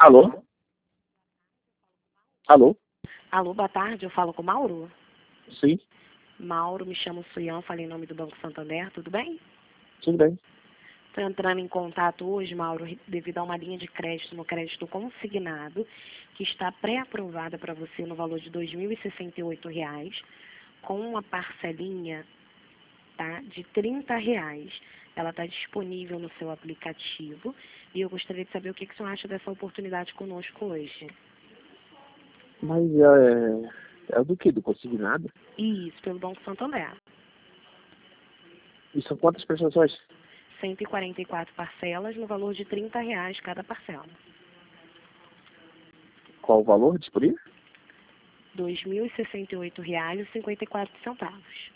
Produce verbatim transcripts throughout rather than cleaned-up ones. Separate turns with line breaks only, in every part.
Alô? Alô?
Alô, boa tarde, eu falo com o Mauro?
Sim,
Mauro, me chamo Suian, falei em nome do Banco Santander, tudo bem?
tudo bem.
Estou entrando em contato hoje, Mauro, devido a uma linha de crédito no crédito consignado, que está pré-aprovada para você no valor de dois mil e sessenta e oito reais, com uma parcelinha, tá, de trinta reais. Ela está disponível no seu aplicativo e eu gostaria de saber o que, que o senhor acha dessa oportunidade conosco hoje.
Mas é, é do que? Do consignado?
Isso, pelo Banco Santander.
E são quantas prestações?
cento e quarenta e quatro parcelas no valor de trinta reais cada parcela.
Qual o valor disponível?
dois mil e sessenta e oito reais e cinquenta e quatro centavos.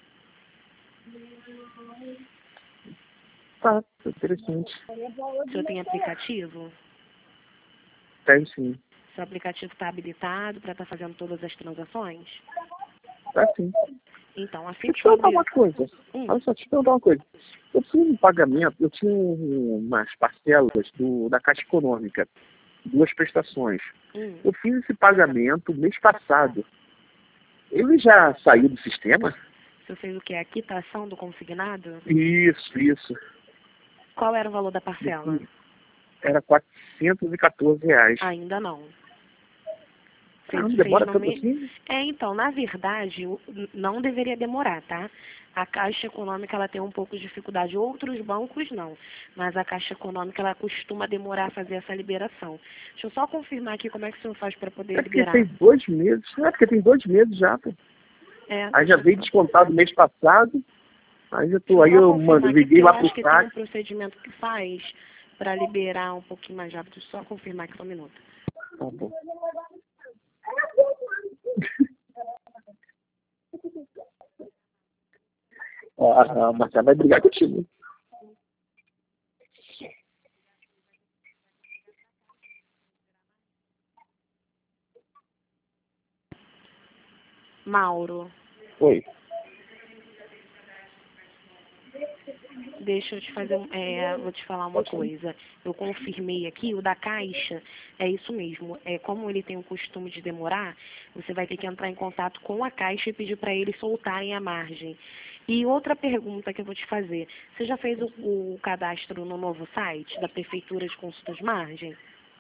Tá, interessante.
O senhor tem aplicativo?
Tem sim.
Seu aplicativo está habilitado para estar fazendo todas as transações?
Tá sim.
Então, assim
Deixa eu
que
te perguntar
abrir...
uma coisa.
Hum,
Olha só, deixa eu te perguntar uma coisa. Eu fiz um pagamento, eu tinha um- umas parcelas do, da Caixa Econômica, duas prestações.
hum.
Eu fiz esse pagamento mês passado. Ele já saiu do sistema?
O senhor fez o quê? A quitação do consignado?
Isso, isso.
Qual era o valor da parcela?
Era quatrocentos e quatorze reais.
Ainda não. Fez,
Caramba,
fez
demora
no
tanto
mês...
assim?
É, então, na verdade, o- não deveria demorar, tá? A Caixa Econômica, ela tem um pouco de dificuldade. Outros bancos, não. Mas a Caixa Econômica, ela costuma demorar a fazer essa liberação. Deixa eu só confirmar aqui como é que o senhor faz para poder
É porque
liberar.
tem dois meses. É porque tem dois meses já, pô.
É,
Aí já
deixa
veio
eu só,
descontado mês passado. Aí eu
deixa
tô,
eu
aí
só
eu, mano,
confirmar aqui,
liguei
porque eu
lá pro
acho que tem um
caixa.
procedimento que faz para liberar um pouquinho mais rápido. Deixa eu só confirmar aqui só um minuto.
Tá bom. Ó, a, a Marcela vai brigar contigo.
Mauro,
Oi.
deixa eu te fazer, um- é, vou te falar uma coisa. Eu confirmei aqui, o da Caixa, é isso mesmo. É, como ele tem o costume de demorar, você vai ter que entrar em contato com a Caixa e pedir para eles soltarem a margem. E outra pergunta que eu vou te fazer. Você já fez o, o cadastro no novo site da Prefeitura de Consultas de Margem?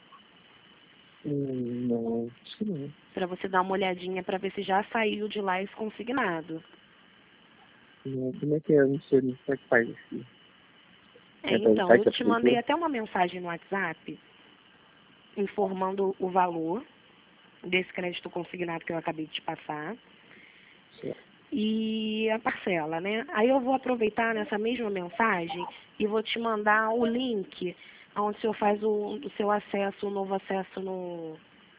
Hum, não, acho que não.
Para você dar uma olhadinha para ver se já saiu de lá esse consignado.
Não, como é que é? Eu não sei, como é que faz isso.
É,
Entra no
então,
site
eu
da
te mandei
prefeitura?
até uma mensagem no WhatsApp informando o valor desse crédito consignado que eu acabei de te passar
Certo.
e a parcela, né? Aí eu vou aproveitar nessa mesma mensagem e vou te mandar o link onde o senhor faz o, o seu acesso, o novo acesso no,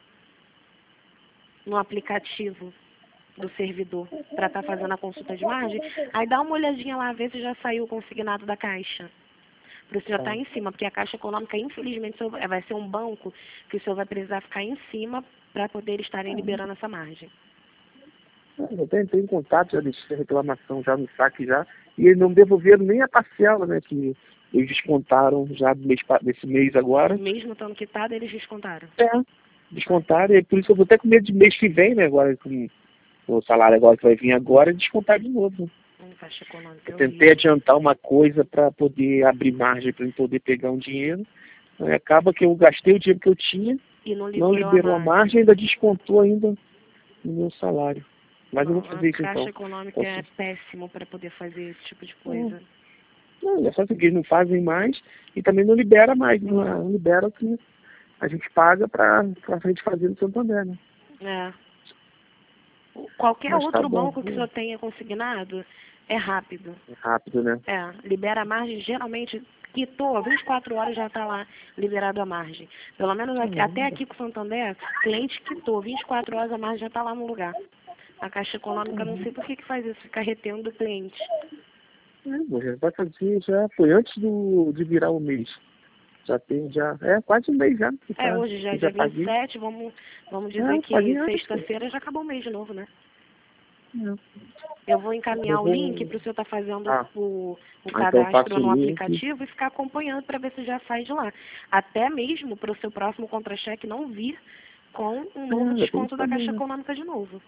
no aplicativo do servidor para estar fazendo a consulta de margem. Aí dá uma olhadinha lá, ver se já saiu o consignado da Caixa. Para o senhor
Tá.
estar em cima, porque a Caixa Econômica, infelizmente, o senhor vai ser um banco que o senhor vai precisar ficar em cima para poder estarem liberando essa margem.
Eu até entrei em contato, já deixei a reclamação já no saque já, e eles não devolveram nem a parcela, né, que eles descontaram já do mês, pa- desse mês agora.
Mesmo estando quitado, eles descontaram.
É, descontaram, e por isso eu vou até com medo de mês que vem, né, agora com o salário agora que vai vir agora, descontar de novo.
Hum, Caixa Econômica,
Eu
eu
tentei
vi.
adiantar uma coisa para poder abrir margem para eu poder pegar um dinheiro, aí acaba que eu gastei o dinheiro que eu tinha,
E não
não
liberou a
liberou a
margem.
margem, ainda descontou ainda no meu salário. Mas eu
Não,
vou
a
fazer isso
Caixa
então.
Econômica é
Posso-
péssimo para poder fazer esse tipo de
Hum.
coisa.
Não, é só que eles não fazem mais e também não libera mais, não, não libera o que a gente paga para a gente fazer no Santander, né?
É. O- Qualquer
Mas tá
outro
bom,
banco que o
hum,
senhor tenha consignado é rápido.
é rápido, né?
É, libera a margem, geralmente, quitou, vinte e quatro horas já está lá liberado a margem. Pelo menos aqui- até
Caramba,
aqui com o Santander, cliente quitou, vinte e quatro horas a margem já está lá no lugar. A Caixa Econômica não sei por que que faz isso, fica retendo o cliente.
é, pô, já vai fazer, já foi antes do, de virar o mês. Já tem, já, é quase um mês já que,
É,
tá,
hoje já é
que
dia
já
vinte e
paguei.
sete, vamos, vamos
É,
dizer
eu
que
paguei antes, pô.
sexta-feira já acabou o mês de novo, né? Eu vou encaminhar
Eu
o
vou-
link para o senhor estar fazendo
Ah.
o, o
Ah, então eu faço
cadastro no
o link.
aplicativo e ficar acompanhando para ver se já sai de lá. Até mesmo para o seu próximo contra-cheque não vir com um novo
É,
desconto da
também,
Caixa
né?
Econômica de novo.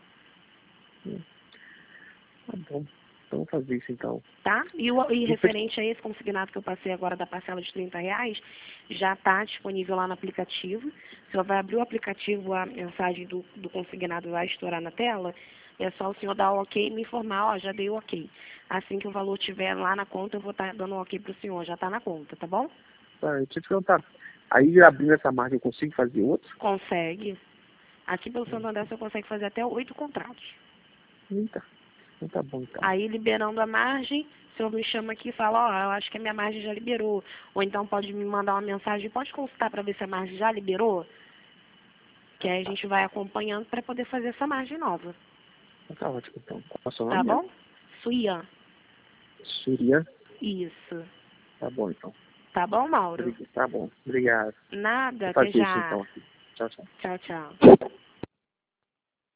Tá bom. Então vou fazer isso então.
Tá? E, o, e
E
referente a esse consignado que eu passei agora da parcela de trinta reais, já está disponível lá no aplicativo. O senhor vai abrir o aplicativo, a mensagem do, do consignado vai estourar na tela. É só o senhor dar o ok e me informar, ó, já dei o ok. Assim que o valor estiver lá na conta, eu vou estar dando o ok para o senhor, já está na conta, tá bom?
Tá, deixa eu te perguntar. Aí abrindo essa margem eu consigo fazer outro?
Consegue. Aqui pelo Santander você consegue fazer até oito contratos.
Eita. Então tá bom então.
Aí, liberando a margem, o senhor me chama aqui e fala, ó, eu acho que a minha margem já liberou. Ou então pode me mandar uma mensagem, pode consultar para ver se a margem já liberou? Que aí a gente vai acompanhando para poder fazer essa margem nova.
Tá ótimo então. Qual é o seu
Tá
nome mesmo?
bom? Suian.
Surya.
Isso.
Tá bom então.
Tá bom, Mauro?
Tá bom. Obrigado.
Nada,
Vou
até
fazer isso
já.
então aqui. Tchau, tchau.
Tchau, tchau.